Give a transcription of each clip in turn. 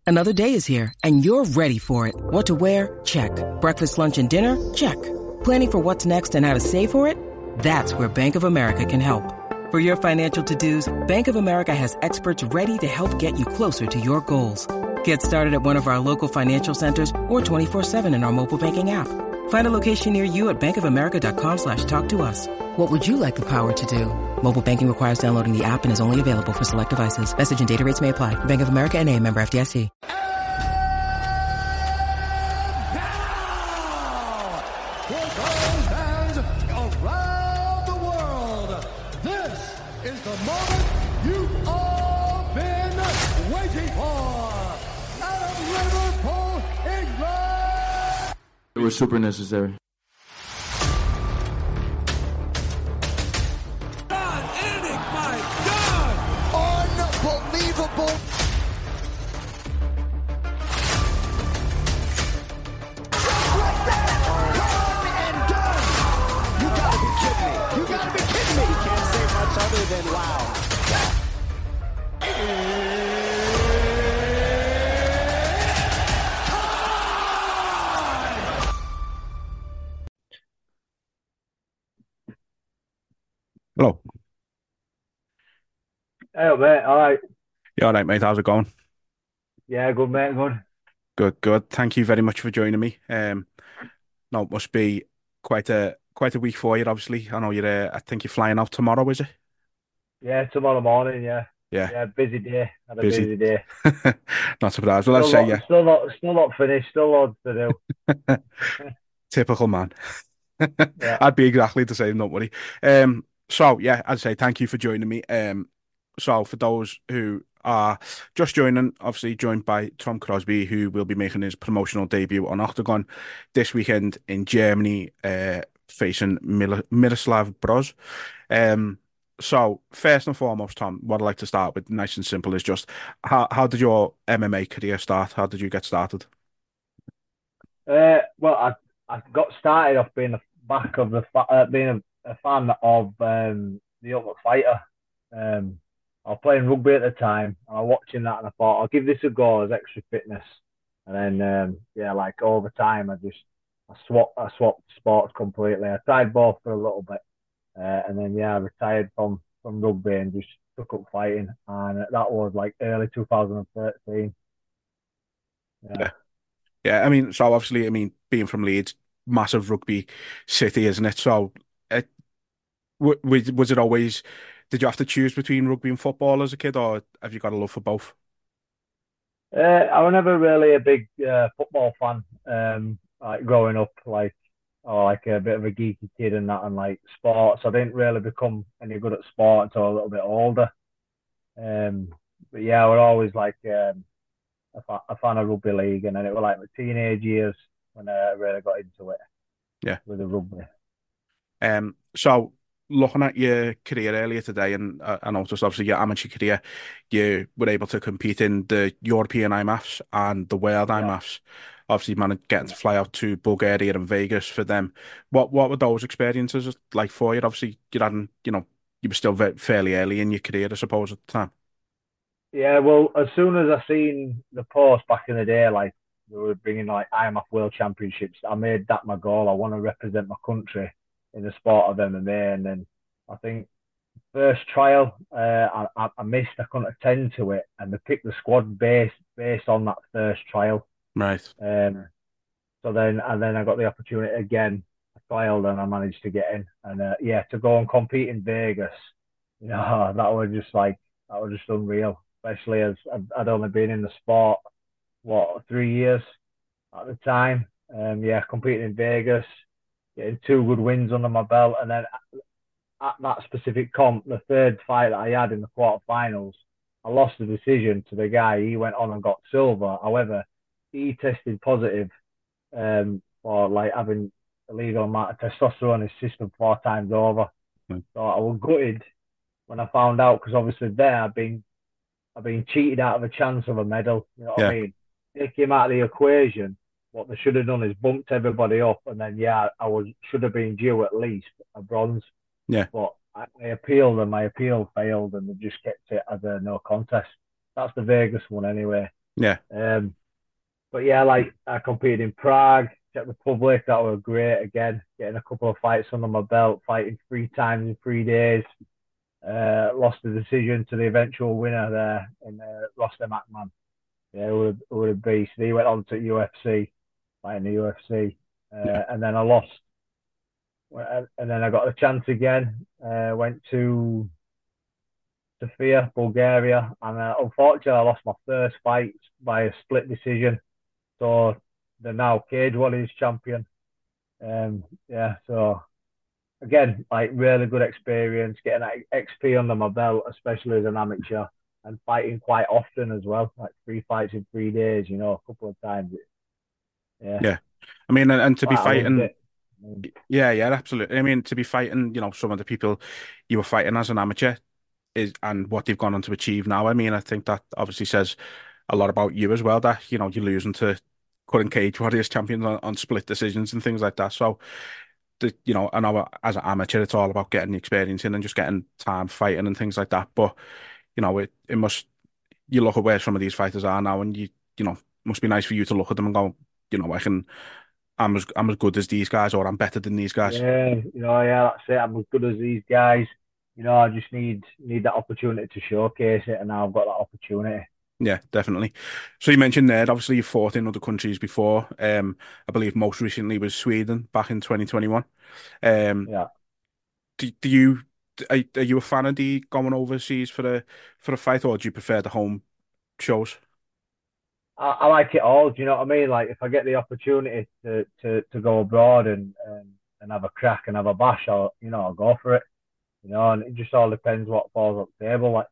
Another day is here, and you're ready for it. What to wear? Check. Breakfast, lunch, and dinner? Check. Planning for what's next and how to save for it? That's where Bank of America can help. For your financial to-dos, Bank of America has experts ready to help get you closer to your goals. Get started at one of our local financial centers or 24/7 in our mobile banking app. Find a location near you at bankofamerica.com/talktous. What would you like the power to do? Mobile banking requires downloading the app and is only available for select devices. Message and data rates may apply. Bank of America N.A., member FDIC. Around the world, this is the moment you've all been waiting for. Out of Liverpool, England. It was super necessary. Unbelievable. You gotta be kidding me. You can't say much other than wow. Hello. Hey, mate. All right. You all right, mate? How's it going? Yeah, good, mate. Good. Good, good. Thank you very much for joining me. No, it must be quite a week for you, obviously. I know you're. I think you're flying out tomorrow, is it? Yeah, tomorrow morning. Yeah. Yeah. Yeah, busy day. Had a Busy. busy day. Not surprised. Well, let's say yeah. Still not finished. Still loads to do. Typical man. Yeah. I'd be exactly the same, don't worry. So yeah, I'd say thank you for joining me. So for those who are just joining, obviously joined by Tom Crosby, who will be making his promotional debut on Octagon this weekend in Germany, facing Miroslav Broz. So first and foremost, Tom, what I'd like to start with, nice and simple, is just how did your MMA career start? How did you get started? Well, I got started off being being a fan of the Ultimate Fighter. I was playing rugby at the time, and I was watching that, and I thought I'll give this a go as extra fitness. And then yeah, like over time, I swapped sports completely. I tried both for a little bit, and then yeah, I retired from rugby and just took up fighting, and that was like early 2013. Yeah. Yeah, I mean, so obviously, I mean, being from Leeds, massive rugby city, isn't it? So, was it always? Did you have to choose between rugby and football as a kid, or have you got a love for both? I was never really a big football fan. Like growing up, like a bit of a geeky kid and that, and like sports. I didn't really become any good at sport until a little bit older. Um, but yeah, I was always like a fan of rugby league, and then it was like my teenage years when I really got into it. Yeah. With the rugby. So looking at your career earlier today, and I noticed obviously your amateur career, you were able to compete in the European IMAFs and the World IMAFs. Obviously, you managed getting to fly out to Bulgaria and Vegas for them. What were those experiences like for you? Obviously, you hadn't, you were still fairly early in your career, I suppose, at the time. Yeah, well, as soon as I seen the post back in the day, like we were bringing like IMAF World Championships, I made that my goal. I want to represent my country in the sport of MMA, and then I think first trial, I missed. I couldn't attend to it, and they picked the squad based on that first trial. Right. So then I got the opportunity again. I trialed and I managed to get in, and yeah, to go and compete in Vegas, that was just unreal. Especially as I'd only been in the sport 3 years at the time. Yeah, competing in Vegas, getting 2 good wins under my belt, and then at that specific comp, the third fight that I had in the quarterfinals, I lost the decision to the guy. He went on and got silver. However, he tested positive for like having illegal amount of testosterone in his system 4 times over. So I was gutted when I found out, because obviously there I've been cheated out of a chance of a medal. You know what I mean? Take him out of the equation. What they should have done is bumped everybody up, and then should have been due at least a bronze. Yeah. But I appealed, and my appeal failed, and they just kept it as a no contest. That's the Vegas one anyway. Yeah, Um, but yeah, like I competed in Prague, Czech Republic. That was great. Again, getting a couple of fights under my belt, fighting 3 times in 3 days. Lost the decision to the eventual winner there in Rostem Akman. Yeah, it would have beast. He went on to UFC, fighting the UFC, yeah, and then I lost. And then I got a chance again. Went to Sofia, Bulgaria, and unfortunately I lost my first fight by a split decision. So the now Cage Warriors champion. Yeah, so again, like really good experience, getting that XP under my belt, especially as an amateur, and fighting quite often as well, like 3 fights in 3 days, a couple of times. Yeah, yeah. I mean, and to be quite I loved fighting, it. Mm. yeah, yeah, absolutely. I mean, to be fighting, some of the people you were fighting as an amateur is and what they've gone on to achieve now. I mean, I think that obviously says a lot about you as well. That you're losing to current Cage Warriors champions on split decisions and things like that. So, I know as an amateur, it's all about getting the experience in and just getting time fighting and things like that. But it must you look at where some of these fighters are now, and must be nice for you to look at them and go, I'm as good as these guys, or I'm better than these guys. Yeah, yeah, that's it. I'm as good as these guys. I just need that opportunity to showcase it, and now I've got that opportunity. Yeah, definitely. So you mentioned there, obviously you fought in other countries before. I believe most recently was Sweden back in 2021. Um, Yeah. do you are you a fan of the going overseas for a fight, or do you prefer the home shows? I like it all. Do you know what I mean? Like if I get the opportunity to go abroad and have a crack and have a bash, I'll go for it. And it just all depends what falls on the table. Like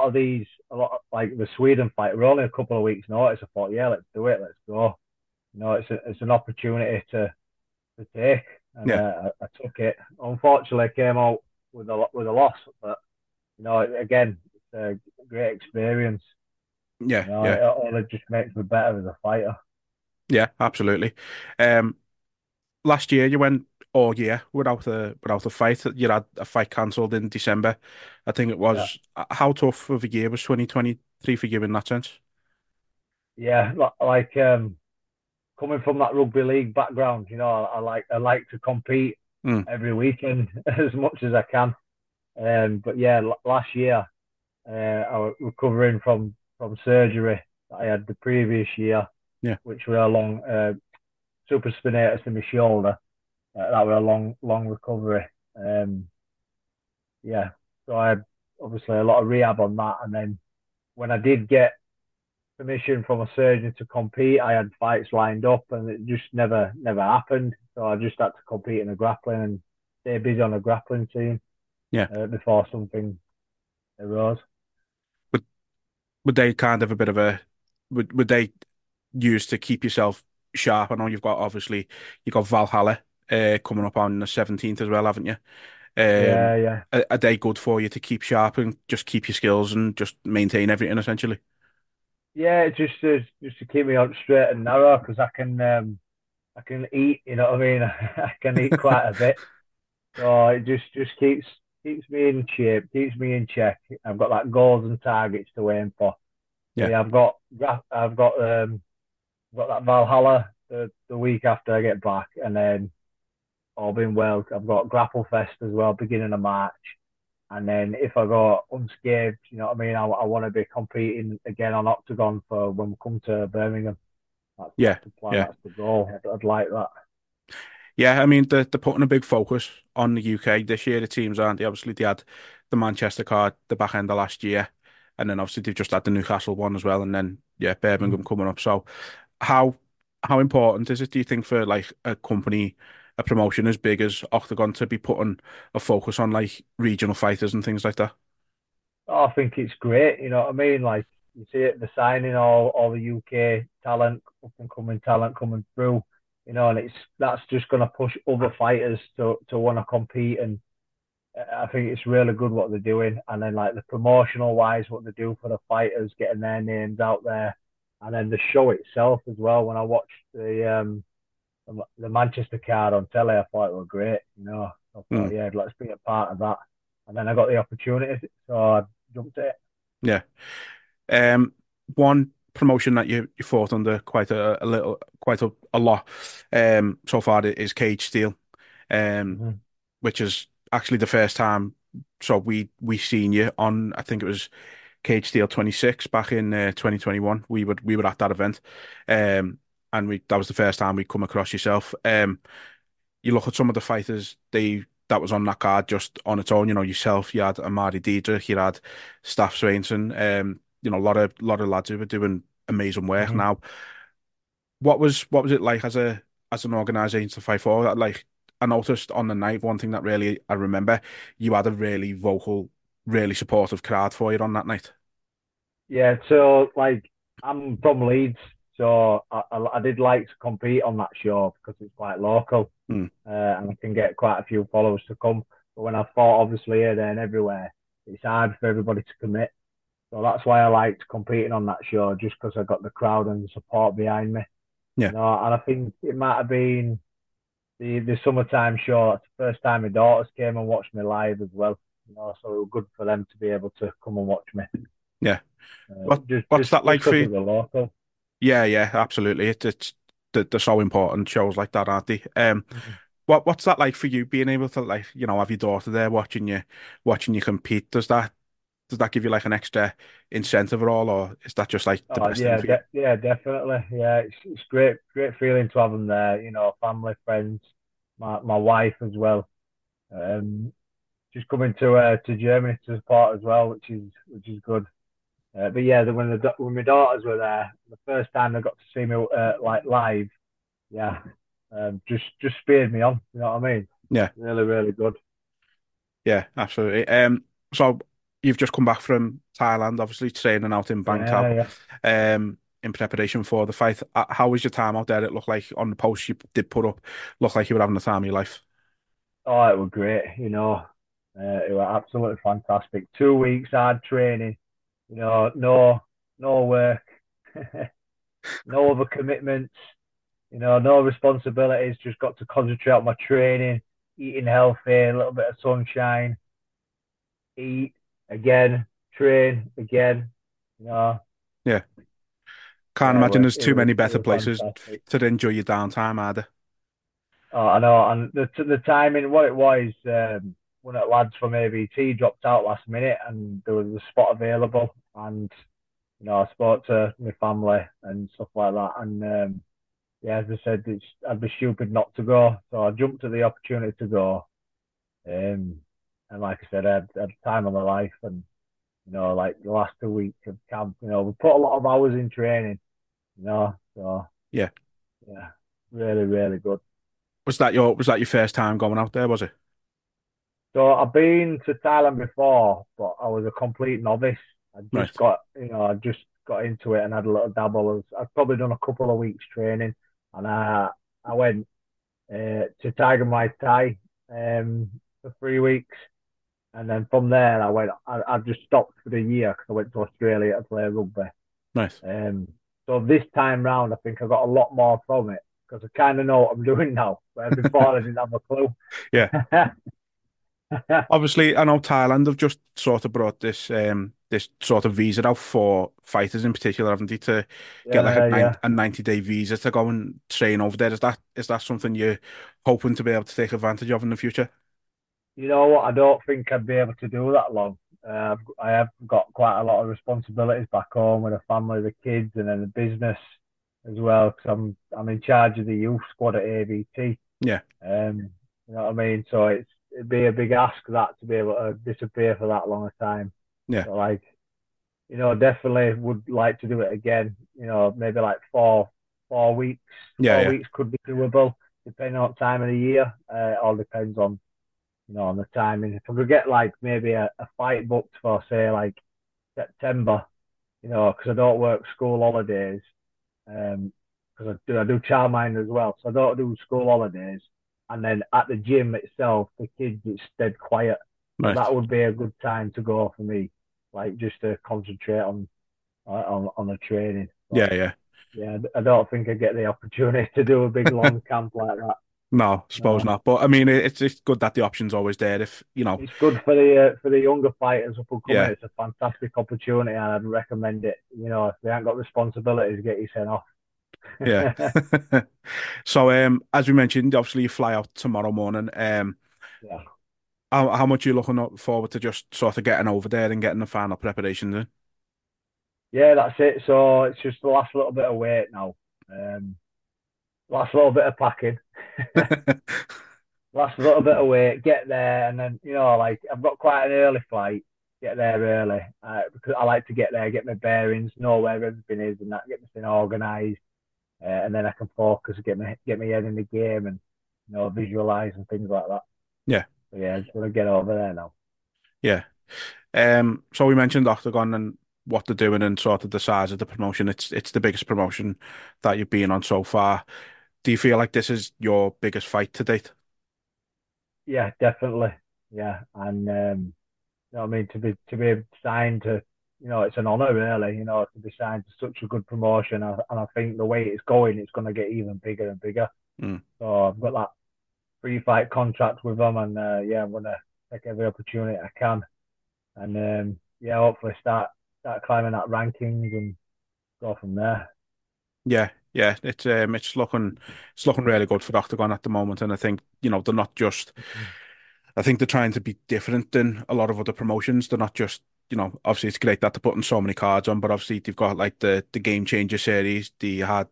like the Sweden fight, we're only a couple of weeks' notice. I thought, yeah, let's do it, let's go. It's an opportunity to take, and Yeah, I took it. Unfortunately, I came out with a loss, but again, it's a great experience. yeah, yeah, It just makes me better as a fighter. yeah, absolutely. Um, Last year you went all year without a fight. You had a fight cancelled in December, I think it Yeah, was. How tough of a year was 2023 for you in that sense? yeah. Like coming from that rugby league background, I like to compete Mm, every weekend as much as I can. But yeah, last year I was recovering from surgery that I had the previous year, yeah, which were a long supraspinatus in my shoulder. That were a long recovery. Um, yeah, so I had obviously a lot of rehab on that, and then when I did get permission from a surgeon to compete, I had fights lined up, and it just never happened. So I just had to compete in the grappling and stay busy on the grappling team yeah. before something arose. Would would they kind of a bit of a would they use to keep yourself sharp? I know you've got Valhalla coming up on the 17th as well, haven't you? Yeah, yeah, Are they good for you to keep sharp and just keep your skills and just maintain everything essentially? yeah. Just to keep me on straight and narrow because I can eat. You know what I mean? I can eat quite a bit, so it just keeps me in shape, keeps me in check. I've got like goals and targets to aim for. So Yeah, yeah, I've got that Valhalla the week after I get back, and then all being well, I've got Grapple Fest as well, beginning of March. And then if I go unscathed, you know what I mean, I want to be competing again on Octagon for when we come to Birmingham. That's yeah, the plan, yeah. that's the goal. I'd like that. Yeah, I mean they're putting a big focus on the UK this year. The teams aren't they? Obviously they had the Manchester card the back end of last year, and then obviously they've just had the Newcastle one as well, and then yeah, Birmingham coming up. So how how important is it, do you think, for like a company, a promotion as big as Octagon to be putting a focus on like regional fighters and things like that? I think it's great, you know what I mean? Like you see it, the signing all the UK talent, up and coming talent coming through, and that's just gonna push other fighters to want to compete, and I think it's really good what they're doing. And then like the promotional wise, what they do for the fighters, getting their names out there, and then the show itself as well. When I watched the Manchester card on telly, I thought it was great. I thought, Mm, yeah, let's be a part of that. And then I got the opportunity, so I jumped at it. yeah. Um, one promotion that you fought under quite a lot so far is Cage Steel, um, Mhm. which is actually the first time. So we seen you on, I think it was Cage Steel 26 back in 2021. We were at that event, and we that was the first time we come across yourself. You look at some of the fighters that was on that card just on its own. You know, yourself, you had Amari Diedrich, you had Staff Swainson. You know, a lot of lads who were doing amazing work. Mhm. Now, what was it like as an organisation to fight for? Like, I noticed on the night, one thing that really I remember, you had a really vocal, really supportive crowd for you on that night. Yeah, so like I'm from Leeds, so I did like to compete on that show because it's quite local, Mm, and I can get quite a few followers to come. But when I fought, obviously here, there, and everywhere, it's hard for everybody to commit. So that's why I liked competing on that show, just because I got the crowd and the support behind me. yeah, You know, and I think it might have been the summertime show. That's the first time my daughters came and watched me live as well. You know, so it was good for them to be able to come and watch me. yeah. What Just what's just that just like for because you? of the local. Yeah, yeah, absolutely. It's they're so important shows like that, aren't they? Mhm. What's that like for you being able to like have your daughter there watching you compete? Does that give you like an extra incentive at all, or is that just like the Oh best thing yeah, for you? yeah, definitely. Yeah, it's great feeling to have them there. You know, family, friends, my wife as well. Um, she's coming to Germany to support as well, which is good. But yeah, when my daughters were there, the first time they got to see me like live, yeah, just spurred me on. You know what I mean? Yeah, Really, really good. yeah, absolutely. So you've just come back from Thailand, obviously training out in Yeah, Bangkok, yeah. in preparation for the fight. How was your time out there? It looked like on the post you did put up, looked like you were having the time of your life. Oh, it was great. You know, it was absolutely fantastic. 2 weeks hard training. You know, no work, no other commitments. You know, no responsibilities. Just got to concentrate on my training, eating healthy, a little bit of sunshine, eat again, train again. You know, Yeah, can't yeah, imagine there's it too was many it better was places fantastic. to enjoy your downtime, are there? Oh, I know, and the timing, what it was, one of the lads from AVT dropped out last minute, and there was a spot available, and you know, I spoke to my family and stuff like that, and yeah, as I said, I'd be stupid not to go, so I jumped at the opportunity to go, um, and like I said, I had time of my life, and you know, like the last 2 weeks of camp, you know, we put a lot of hours in training, you know, so Yeah. yeah, really, really good. Was that your first time going out there, was it? So I've been to Thailand before, but I was a complete novice. Right. I just got into it and had a little dabble. I've probably done a couple of weeks training, and I went to Tiger Muay Thai for 3 weeks, and then from there I just stopped for the year because I went to Australia to play rugby. Right. Um, so this time round, I think I got a lot more from it because I kind of know what I'm doing now. Where before I didn't have a clue. Yeah. Obviously, I know Thailand have just sort of brought this sort of visa out for fighters in particular, haven't they, to get like a Yeah, yeah. 90-day visa to go and train over there. Is that something you're hoping to be able to take advantage of in the future? You know what? I don't think I'd be able to do that long. I have got quite a lot of responsibilities back home with the family, the kids, and then the business as well. Because I'm in charge of the youth squad at AVT. Yeah. You know what I mean? So it'd be a big ask that to be able to disappear for that long a time. Yeah. So like, you know, definitely would like to do it again. You know, maybe like four weeks. Yeah. Four Yeah. weeks could be doable depending on time of the year. It all depends on on the timing. If I could get like maybe a fight booked for say like September, you know, because I don't work school holidays, because I do childminder as well, so I don't do school holidays. And then at the gym itself, the kids it's dead quiet, so Right. that would be a good time to go for me, like just to concentrate on the training. But Yeah. Yeah. yeah, I don't think I get the opportunity to do a big long camp like that. No, suppose No, not. But I mean, it's good that the option's always there. If you know, it's good for the younger fighters up and coming. yeah, It's a fantastic opportunity, and I'd recommend it. If they ain't got responsibilities, get your sent off. yeah. So, as we mentioned, obviously you fly out tomorrow morning. Yeah. How much are you looking forward to just sort of getting over there and getting the final preparations Yeah, that's it. So it's just the last little bit of weight now. Um, last little bit of packing. in? Last little bit of weight, get there, and then like I've got quite an early flight. Get there early because I like to get there, get my bearings, know where everything is, and that get everything organised, and then I can focus, get my head in the game, and visualize and things like that. Yeah, So yeah, just want to get over there now. yeah. So we mentioned Octagon and what they're doing and sort of the size of the promotion. It's the biggest promotion that you've been on so far. Do you feel like this is your biggest fight to date? Yeah, definitely. Yeah, and what I mean, to be signed to, it's an honour really. To be signed to such a good promotion, and I think the way it's going, it's going to get even bigger and bigger. Mm. So I've got that free fight contract with them, and yeah, I'm going to take every opportunity I can, and yeah, hopefully start climbing that rankings and go from there. Yeah, yeah. It's looking really good for Octagon at the moment, and I think they're not just. I think they're trying to be different than a lot of other promotions. They're not just, obviously it's great that they're putting so many cards on, but obviously they've got like the Game Changer series. They had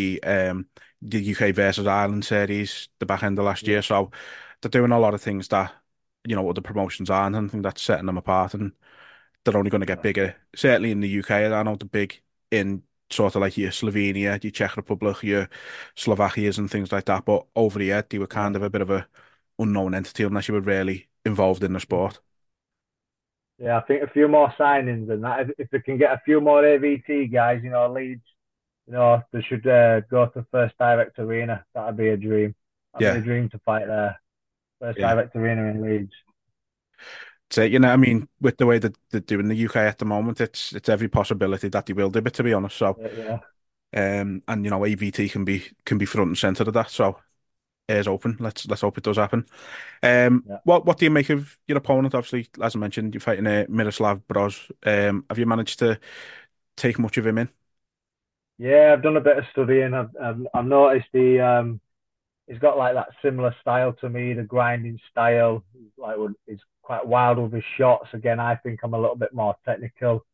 the UK versus Ireland series the back end of last Yeah, year. So they're doing a lot of things that, other promotions aren't, and I think that's setting them apart, and they're only going to get that's bigger. it. Certainly in the UK, I know they're big in sort of like your Slovenia, your Czech Republic, your Slovakias and things like that. But over here, they were kind Yeah. of a bit of a unknown entity unless you were really involved in the sport. Yeah, I think a few more signings and that. If they can get a few more AVT guys, Leeds, they should go to First Direct Arena. That'd be a dream. That'd be a Yeah, dream to fight there. First yeah. Direct Arena in Leeds. So, I mean, with the way that they're doing the UK at the moment, it's every possibility that they will do it, to be honest. So, Yeah, and AVT can be front and center of that. So, air's open. Let's hope it does happen. yeah. What do you make of your opponent? Obviously, as I mentioned, you're fighting Miroslav Broz. Have you managed to take much of him in? Yeah, I've done a bit of studying. I've noticed he's got like that similar style to me, the grinding style. He's quite wild with his shots. Again, I think I'm a little bit more technical.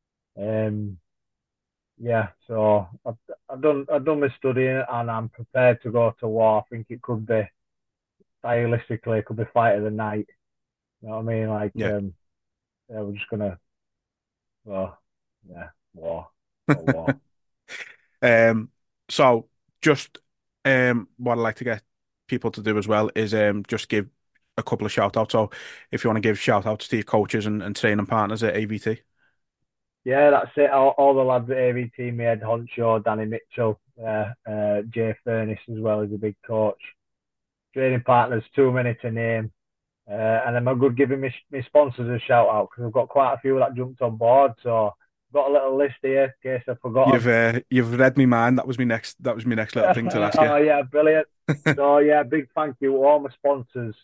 Um, yeah, so I've done my studying and I'm prepared to go to war. I think it could be stylistically, it could be fight of the night. You know what I mean? Like, Yeah. yeah, we're just gonna, well, yeah, war, go war. Um, so just what I'd like to get people to do as well is just give a couple of shout outs. So if you want to give shout outs to your coaches and training partners at AVT. Yeah, that's it. All the lads at AVT, me head honcho, Danny Mitchell, Jay Furnace as well as a big coach. Training partners, too many to name. And I'm good giving me sponsors a shout out because I've got quite a few that jumped on board. So I've got a little list here in case I forgot them. You've read me mind. That was my next little thing to ask you. Oh yeah, brilliant. So yeah, big thank you to all my sponsors.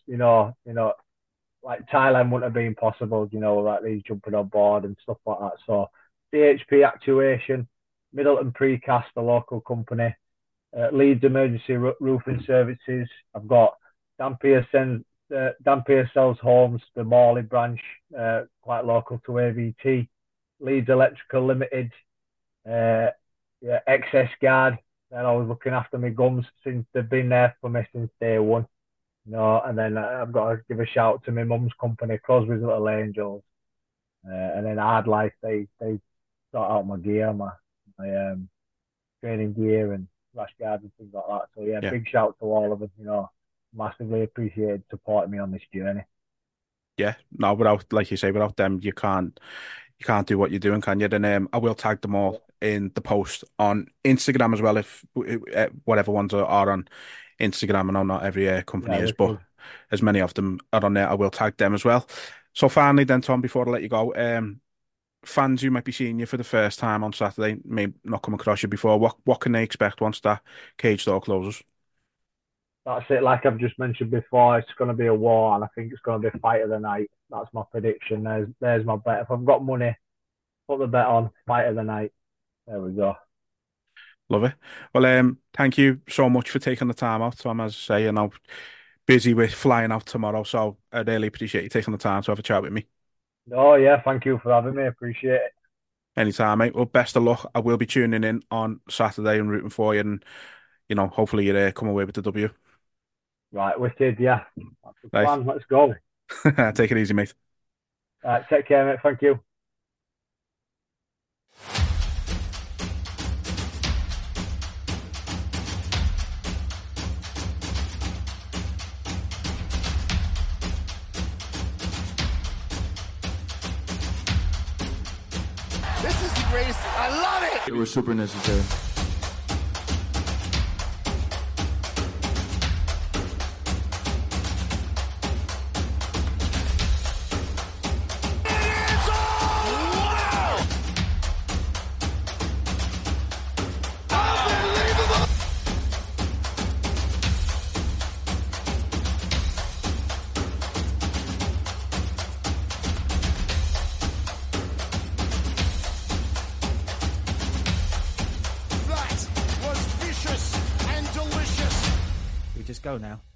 Like Thailand wouldn't have been possible, like these jumping on board and stuff like that. So CHP Actuation, Middleton Precast, the local company, Leeds Emergency Roofing Services. I've got Dampier Sells Homes, the Morley branch, quite local to AVT. Leeds Electrical Limited, uh, yeah, Excess Guard. They're always looking after me gums since they've been there for me since day one. And then I've got to give a shout to my mum's company, Crosby's Little Angels, and then Hard Life. They sort out my gear, my training gear and rash guards and things like that. So yeah, Yeah, big shout to all of them. Massively appreciated supporting me on this journey. yeah. No, without like you say, without them, you can't do what you're doing, can you? Then I will tag them Yeah, all in the post on Instagram as well, if whatever ones are on Instagram. I know not every company yeah, is, but wicked. as many of them are on there, I will tag them as well. So finally, then Tom, before I let you go, fans who might be seeing you for the first time on Saturday, may not come across you before. What can they expect once that cage door closes? That's it. Like I've just mentioned before, it's going to be a war, and I think it's going to be fight of the night. That's my prediction. There's my bet. If I've got money, put the bet on fight of the night. There we go. Love it. Well, thank you so much for taking the time out, Tom. As I say, you're now busy with flying out tomorrow, so I really appreciate you taking the time to have a chat with me. Oh yeah, thank you for having me. Appreciate it. Anytime, mate. Well, best of luck. I will be tuning in on Saturday and rooting for you, and hopefully you come away with the W. Right, wicked. Yeah, that's the Right. plan. Let's go. Take it easy, mate. Take care, mate. Thank you. This is the greatest. I love it. It was super necessary. That was vicious and delicious. We just go now.